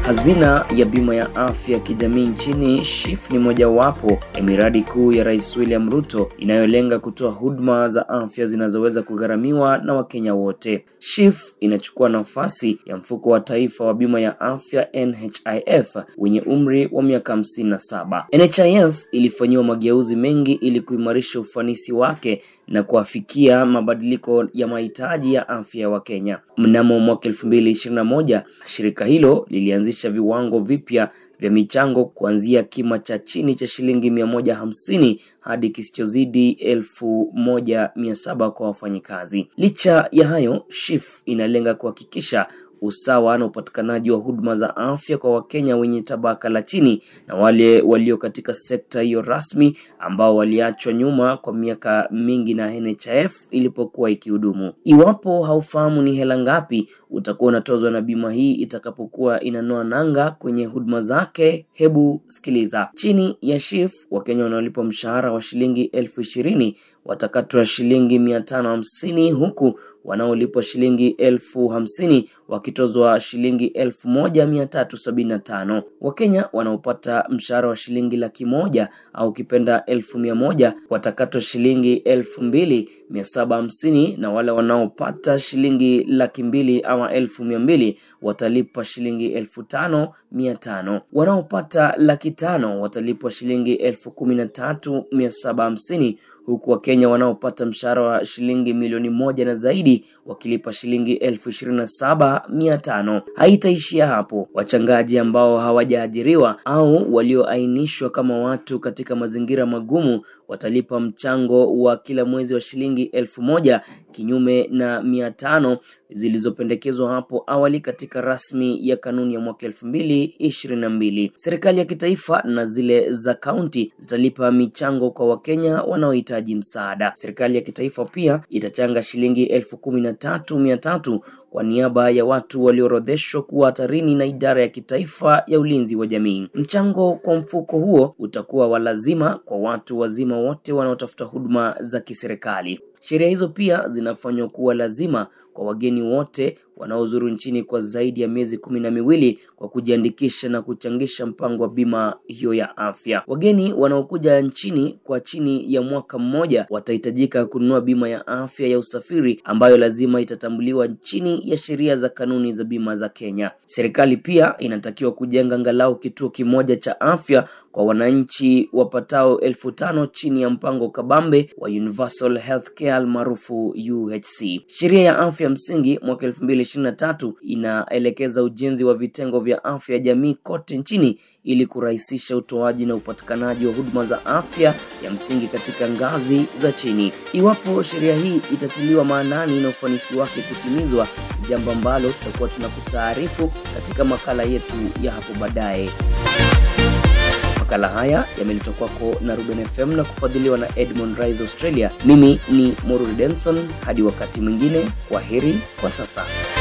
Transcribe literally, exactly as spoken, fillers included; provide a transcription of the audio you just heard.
Hazina ya bima ya afya ya kijamii nchini SHIF ni mojawapo ya miradi kuu ya Rais William Ruto inayolenga kutoa huduma za afya zinazoweza kugharamiwa na Wakenya wote. SHIF inachukua nafasi ya mfuko wa taifa wa bima ya afya N H I F wenye umri wa miaka hamsini na saba. N H I F ilifanyiwa mageuzi mengi ili kuimarisha ufanisi wake na kuafikia mabadiliko ya mahitaji ya afya ya Wakenya. Mnamo mwaka elfu mbili ishirini na moja, shirika hilo lilianzisha viwango vipya vya michango kuanzia kima cha chini cha shilingi mia moja hamsini hadi kisichozidi elfu moja mia saba kwa wafanyikazi. Licha ya hayo, SHIF inalenga kuhakikisha usawa na upatikanaji wa huduma za afya kwa Wakenya wenye tabaka la chini na wale walio katika sekta hiyo rasmi ambao waliachwa nyuma kwa miaka mingi na N H I F ilipokuwa ikihudumu. Iwapo haufahamu ni hela ngapi utakuwa unatozwa na bima hii itakapokuwa inanoa nanga kwenye huduma zake, hebu sikiliza. Chini ya SHIF, Wakenya wanaolipwa mshahara wa shilingi elfu ishirini watakatwa shilingi mia tano hamsini, huku wanaolipwa shilingi elfu hamsini wakitozwa shilingi elfu moja mia tatu sabini na tano. Wakenya wanaopata mshahara wa shilingi laki moja au kipenda elfu mia moja watakatwa shilingi elfu mbili mia saba hamsini, na wale wanaopata shilingi laki mbili ama elfu mia mbili watalipa shilingi elfu tano mia tano. Wanaopata laki tano watalipwa shilingi elfu kumi na tatu mia saba hamsini, huku Wakenya wanaopata mshahara wa shilingi milioni moja na zaidi wakilipa shilingi elfu ishirini na saba mia tano. Haitaishia hapo. Wachangaji ambao hawajaajiriwa au walioainishwa kama watu katika mazingira magumu watalipa mchango wa kila mwezi wa shilingi elfu moja, kinyume na mia tano zilizopendekezwa hapo awali katika rasmi ya kanuni ya mwaka elfu mbili ishirini na mbili. Serikali ya kitaifa na zile za kaunti zitalipa michango kwa Wakenya wanaohitaji msaada. Serikali ya kitaifa pia itachanga shilingi elfu kumi na tatu mia tatu kwa niaba ya watu walioorodheshwa kuwa hatarini na idara ya kitaifa ya ulinzi wa jamii. Mchango kwa mfuko huo utakuwa wa lazima kwa watu wazima wote wanaotafuta huduma za kiserikali. Sheria hizo pia zinafanywa kuwa lazima kwa wageni wote wanaozuru nchini kwa zaidi ya miezi kumi na miwili kwa kujiandikisha na kuchangisha mpango wa bima hiyo ya afya. Wageni wanaokuja nchini kwa chini ya mwaka mmoja watahitajika kununua bima ya afya ya usafiri ambayo lazima itatambuliwa chini ya sheria za kanuni za bima za Kenya. Serikali pia inatakiwa kujenga angalau kituo kimoja cha afya kwa wananchi wapatao elfu tano chini ya mpango kabambe wa Universal Healthcare maarufu U H C. Sheria ya afya msingi mwaka elfu mbili ishirini na tatu inaelekeza ujenzi wa vitengo vya afya ya jamii kote nchini ili kurahisisha utoaji na upatikanaji wa huduma za afya ya msingi katika ngazi za chini. Iwapo sheria hii itatiliwa maanani na ufanisi wake kutimizwa, jambo ambalo tutakuwa tunakutaarifu katika makala yetu ya hapo baadaye. Makala haya yameletwa kwako na Ruben F M na kufadhiliwa na Edmond Rise Australia. Mimi ni Moruri Denson, hadi wakati mwingine, kwaheri kwa sasa.